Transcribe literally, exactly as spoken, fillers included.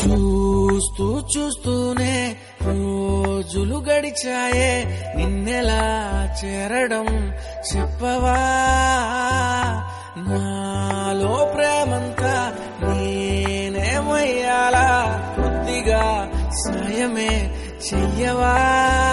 చూస్తూ చూస్తూనే రోజులు గడిచాయే, నిన్నెలా చేరడం చెప్పవా? నాలో ప్రేమంతా నేనేమయ్యాలా, కొద్దిగా సాయమే చెయ్యవా?